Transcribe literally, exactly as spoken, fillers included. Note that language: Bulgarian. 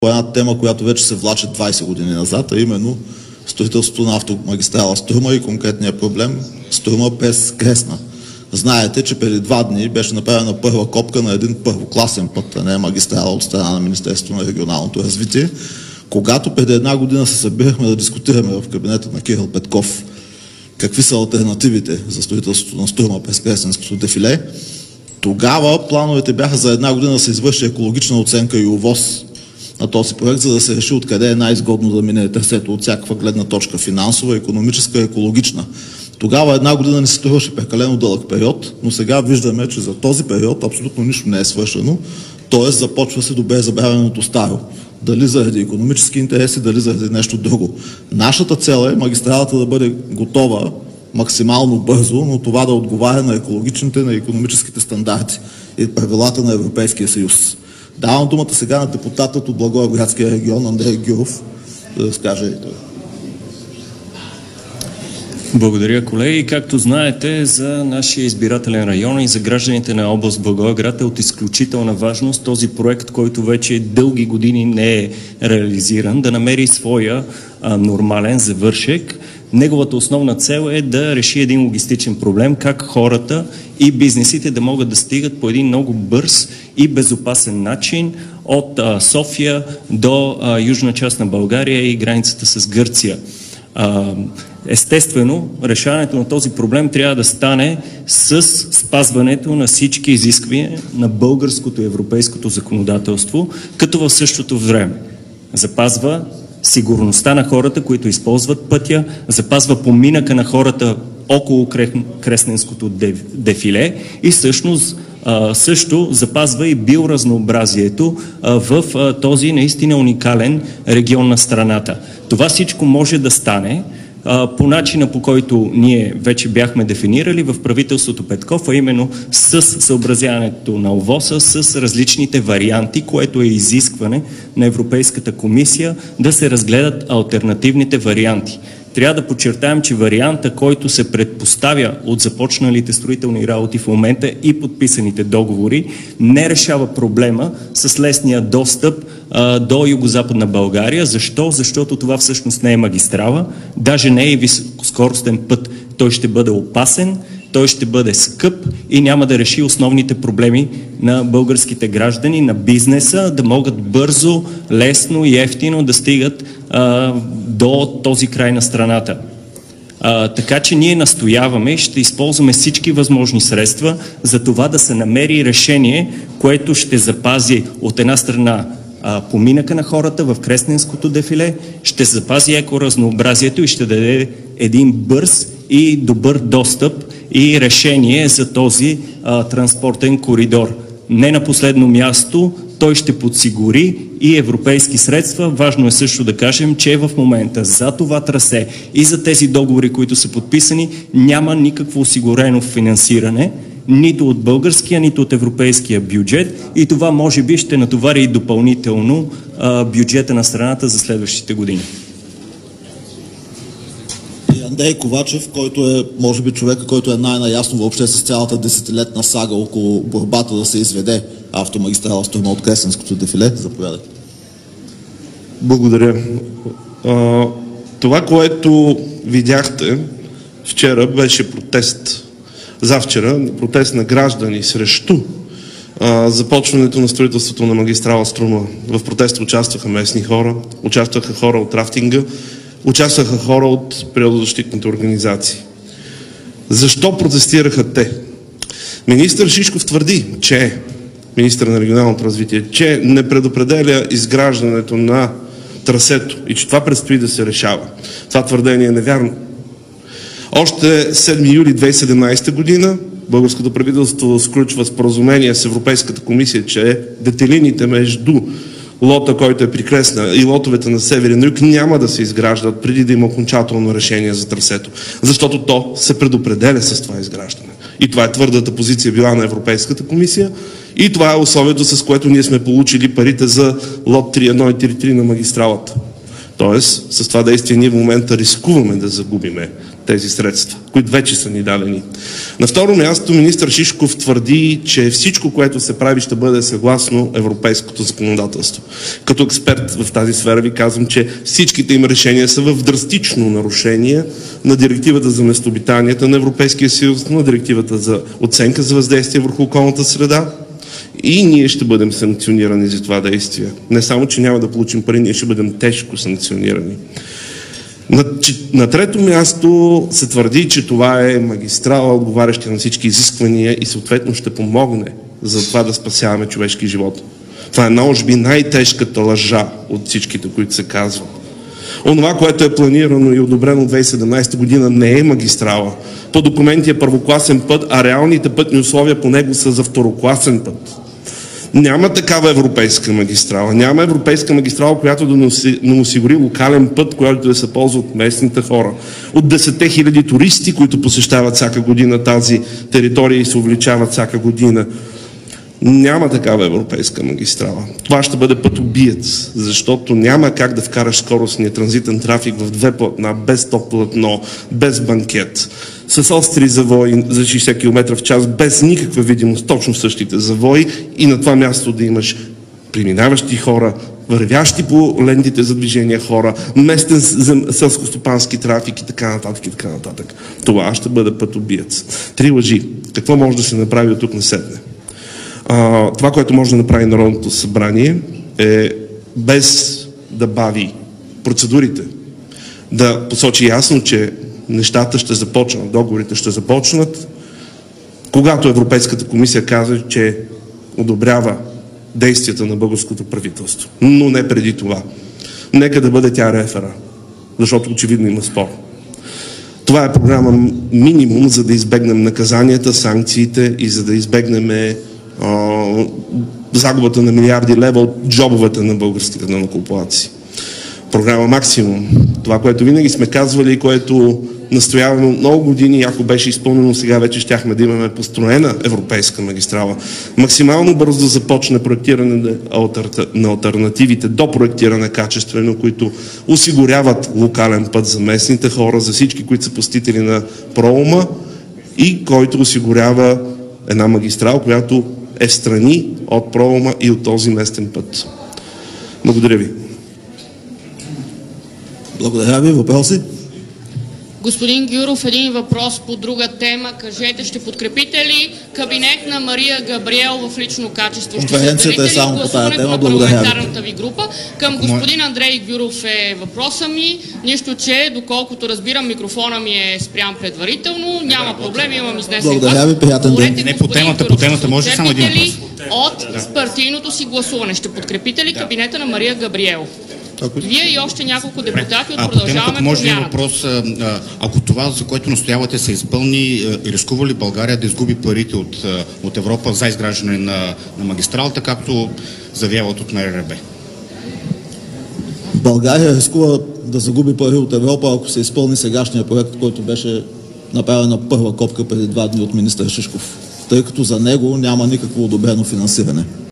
по една тема, която вече се влачи двайсет години назад, а именно строителството на автомагистрала Струма и конкретния проблем Струма без Кресна. Знаете, че преди два дни беше направена първа копка на един първокласен път, а не магистрала от страна на Министерството на регионалното развитие. Когато преди една година се събирахме да дискутираме в кабинета на Кирил Петков какви са алтернативите за строителството на Струма през Кресненското дефиле, тогава плановете бяха за една година да се извърши екологична оценка и ОВОС на този проект, за да се реши откъде е най-изгодно да мине трасето от всякаква гледна точка, финансова, икономическа, екологична. Тогава една година не се струваше прекалено дълъг период, но сега виждаме, че за този период абсолютно нищо не е свършено, т.е. започва се добре забравеното старо. Дали заради икономически интереси, дали заради нещо друго. Нашата цел е магистралата да бъде готова максимално бързо, но това да отговаря на екологичните, на икономическите стандарти и правилата на Европейския съюз. Давам думата сега на депутатът от Благоевградския регион Андрей Гюров да разкаже и той. Благодаря, колеги. Както знаете, за нашия избирателен район и за гражданите на област Благоевград е от изключителна важност този проект, който вече дълги години не е реализиран, да намери своя а, нормален завършек. Неговата основна цел е да реши един логистичен проблем, как хората и бизнесите да могат да стигат по един много бърз и безопасен начин от а, София до а, южна част на България и границата с Гърция. А, естествено, решаването на този проблем трябва да стане с спазването на всички изисквания на българското и европейското законодателство, като в същото време запазва сигурността на хората, които използват пътя, запазва поминъка на хората около Кресненското дефиле и всъщност също запазва и биоразнообразието в този наистина уникален регион на страната. Това всичко може да стане по начина, по който ние вече бяхме дефинирали в правителството Петков, а именно с съобразяването на ОВОСа, с различните варианти, което е изискване на Европейската комисия да се разгледат алтернативните варианти. Трябва да подчертаем, че варианта, който се предпоставя от започналите строителни работи в момента и подписаните договори, не решава проблема с лесния достъп а, до югозападна България. Защо? Защото това всъщност не е магистрала, даже не е и високоскоростен път. Той ще бъде опасен, той ще бъде скъп и няма да реши основните проблеми на българските граждани, на бизнеса, да могат бързо, лесно и ефтино да стигат а, до този край на страната. А, така че ние настояваме и ще използваме всички възможни средства за това да се намери решение, което ще запази от една страна а, поминъка на хората в Кресненското дефиле, ще запази екоразнообразието и ще даде един бърз и добър достъп и решение за този а, транспортен коридор. Не на последно място, той ще подсигури и европейски средства. Важно е също да кажем, че в момента за това трасе и за тези договори, които са подписани, няма никакво осигурено финансиране, нито от българския, нито от европейския бюджет и това може би ще натовари и допълнително а, бюджета на страната за следващите години. Андрей Ковачев, който е, може би, човека, който е най-наясно въобще с цялата десетилетна сага около борбата да се изведе автомагистрала Струма от Кресненското дефиле. Заповядайте. Благодаря. А, това, което видяхте вчера, беше протест. Завчера протест на граждани срещу а, започването на строителството на магистрала Струма. В протеста участваха местни хора, участваха хора от рафтинга, участваха хора от природозащитните организации. Защо протестираха те? Министър Шишков твърди, че министър на регионалното развитие, че не предопределя изграждането на трасето и че това предстои да се решава. Това твърдение е невярно. Още седми юли две хиляди и седемнадесета година българското правителство сключва споразумение с Европейската комисия, че детелините между лота, който е при Кресна и лотовете на Северен юг няма да се изграждат преди да има окончателно решение за трасето, защото то се предопределя с това изграждане. И това е твърдата позиция била на Европейската комисия и това е условието, с което ние сме получили парите за лот три едно и три три на магистралата. Тоест, с това действие ние в момента рискуваме да загубиме тези средства, които вече са ни дадени. На второ място министър Шишков твърди, че всичко, което се прави, ще бъде съгласно европейското законодателство. Като експерт в тази сфера ви казвам, че всичките им решения са в драстично нарушение на директивата за местообитанията на Европейския съюз, на директивата за оценка за въздействие върху околната среда, и ние ще бъдем санкционирани за това действие. Не само, че няма да получим пари, ние ще бъдем тежко санкционирани. На, на трето място се твърди, че това е магистрала, отговаряща на всички изисквания и съответно ще помогне за това да спасяваме човешки живот. Това е може би най-тежката лъжа от всичките, които се казват. Онова, което е планирано и одобрено две хиляди и седемнадесета година, не е магистрала. По документи е първокласен път, а реалните пътни условия по него са за второкласен път. Няма такава европейска магистрала. Няма европейска магистрала, която да ни осигури локален път, който да се ползва от местните хора. От десетте хиляди туристи, които посещават всяка година тази територия и се увеличават всяка година. Няма такава европейска магистрала. Това ще бъде пътобиец, защото няма как да вкараш скоростния транзитен трафик в две платна, без топ платно, без банкет, с остри завои за шейсет километра в час, без никаква видимост, точно същите завои, и на това място да имаш преминаващи хора, вървящи по лентите за движение хора, местен селскостопански трафик и така нататък и така нататък. Това ще бъде пътобиец. Три лъжи. Какво може да се направи от тук насетне? А, това, което може да направи Народното събрание, е без да бави процедурите, да посочи ясно, че нещата ще започнат, договорите ще започнат, когато Европейската комисия казва, че одобрява действията на българското правителство. Но не преди това. Нека да бъде тя рефера, защото очевидно има спор. Това е програма минимум, за да избегнем наказанията, санкциите и за да избегнем Uh, загубата на милиарди лева от джобовете на българските данъкоплатци. Програма максимум. Това, което винаги сме казвали и което настояваме много години, ако беше изпълнено, сега вече щяхме да имаме построена европейска магистрала. Максимално бързо да започне проектиране на алтернативите до проектиране качествено, които осигуряват локален път за местните хора, за всички, които са посетители на пролома, и който осигурява една магистрала, която е страни от пролома и от този местен път. Благодаря ви. Благодаря ви. Въпроси? Господин Гюров, един въпрос по друга тема. Кажете, ще подкрепите ли кабинет на Мария Габриел в лично качество? Конференцията е само по тази тема. Благодаря. Парламентарната ви група. Към господин Андрей Гюров е въпроса ми. Нищо, че доколкото разбирам, микрофона ми е спрян предварително. Няма проблем, имам изнесен. Благодаря ви, приятен ден. Не по темата, по темата може само един въпрос. От партийното си гласуване ще подкрепите ли кабинета на Мария Габриел? Вие и още няколко депутати от Продължаваме Промяната. Може ли въпрос, ако това, за което настоявате, се изпълни, рискува ли България да изгуби парите от, от Европа за изграждане на, на магистралата, както заявяват от МРРБ? България рискува да загуби пари от Европа, ако се изпълни сегашния проект, който беше направена първа копка преди два дни от министър Шишков, тъй като за него няма никакво одобрено финансиране.